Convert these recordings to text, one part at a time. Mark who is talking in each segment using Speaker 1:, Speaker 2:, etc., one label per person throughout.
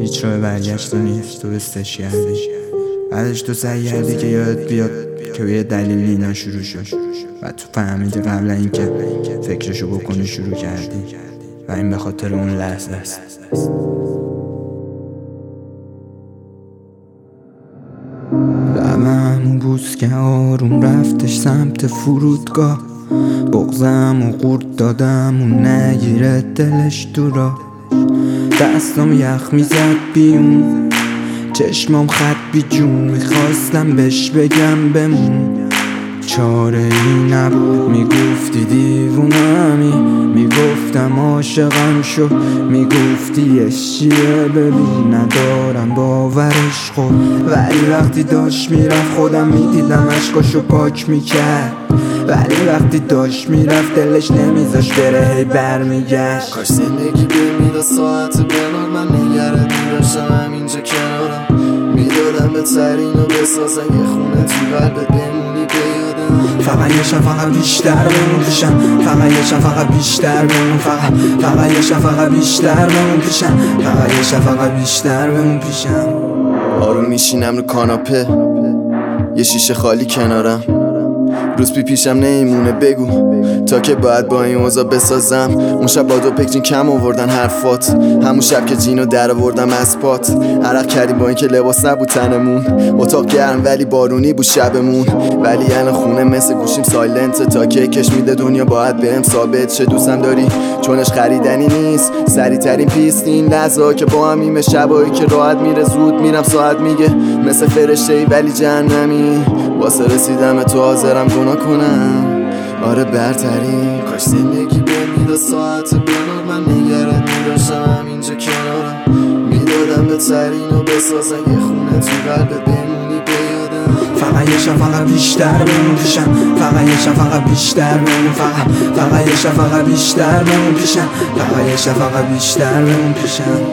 Speaker 1: هیچ راه برگشت نیست، درستش کردی. بعدش تو سعی کردی که یادت بیاد که به یه دلیل اینا شروع شد و تو فهمیدی قبل اینکه فکرشو بکنی شروع کردی و این به خاطر اون لحظه است. لبم بوس که آروم رفتش سمت فرودگاه، بغزم و قورت دادم اون نگیره دلش تو را. دستم یخ میزد بیون، چشمام خط بی جون، میخواستم بهش بگم بمون، چاره ای نبود. میگفتی دیوونمی، میگفتم عاشقم شو، میگفتی عشقیه ببین ندارم باورش خود. ولی وقتی داشت میرفت خودم میدیدم عشقاشو پاک میکرد، ولی وقتی داشت میرفت دلش نمیذاش بره هی برمیگشت.
Speaker 2: کاش زندگی بمیده ساعت بنار من نگرت میداشتم همینجا کنارم، میدادم به ترینو بسازن یه خونه تو قلبت بمونی بیادم.
Speaker 1: فقط یه فقط بیشتر بمون پیشم، فقط یه فقط بیشتر بمون، فقط یه فقط بیشتر بمون پیشم، فقط یه فقط بیشتر بمون پیشم.
Speaker 2: آروم میشینم رو کاناپه، یه شیشه خالی کنارم، روز پیشم نمیمونه بگو تا که باید با این اوضاع بسازم. اون شب با دو پکچین کم آوردن حرفات، همون شب که جینو در آوردم از پات. عرق کردیم با اینکه لباس نبود تنمون، اتاق گرم ولی بارونی بود شبمون. ولی الان خونه مثل گوشیم سایلنت، تا که کش میده دنیا باید بهم ثابت شه دوستم داری چونش خریدنی نیست. سریع ترین پیست این لحظه که با همیم، شبایی که راحت میره زود میرم ساعت میگه مثل فرشته ای ولی جهنمی. واسه رسیدم تو حاضرم گناه کنم، آره برترین. کاش زندگی بمیده ساعت بنار من نگرت میداشتم همینجا کنارم، میدادم به ترینو بسازن یه خونه تو قلبت بمونی بیادم.
Speaker 1: فقط یه فقط بیشتر بمون پیشم، فقط یه فقط بیشتر بمون، فقط یه فقط بیشتر بمون پیشم، فقط یه فقط بیشتر بمون پیشم.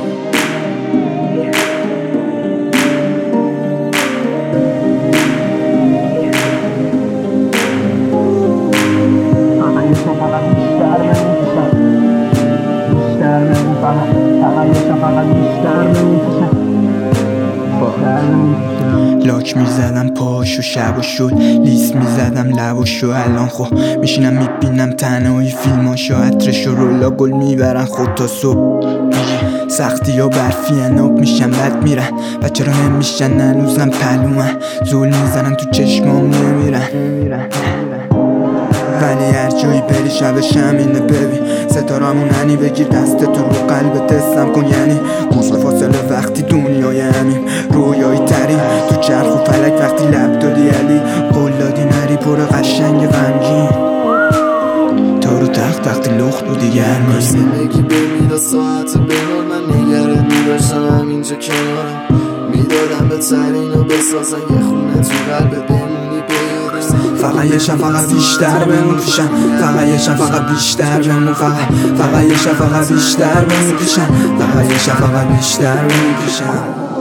Speaker 1: لاک میزدم پاشو شب و شد، لیست میزدم لباشو، الان خب میشینم میبینم تنهایی فیلماشو، عطرشو رولا گل میبرن خود تا صبح. سختی ها برفی اناب میشن بد میرن، بچه را نمیشن هنوزم پلومن، زول میزنن تو چشمام نمیرن. ولی هر جایی بری شبش همینه ببین، ستارمون هنی بگیر دستت رو قلبت اسم کن، یعنی گوش فاصله وقتی دنیای همیم رویایی ترین تو چرخ و فلک. وقتی لب دادی علی قول دادی نری پر قشنگ غمگین، تا رو تخت وقتی لخت بودی گرمی.
Speaker 2: زندگی بمیده ساعت بنار من نگرت میداشتم همینجا کنارم، میدادم به ترینو بسازن یه خونه تو قلبت بمونی بیادم.
Speaker 1: فقط یه فقط بیشتر بمون پیشم، فقط یه فقط بیشتر بمون، فقط یه فقط بیشتر بمون پیشم، فقط یه فقط بیشتر بمون پیشم.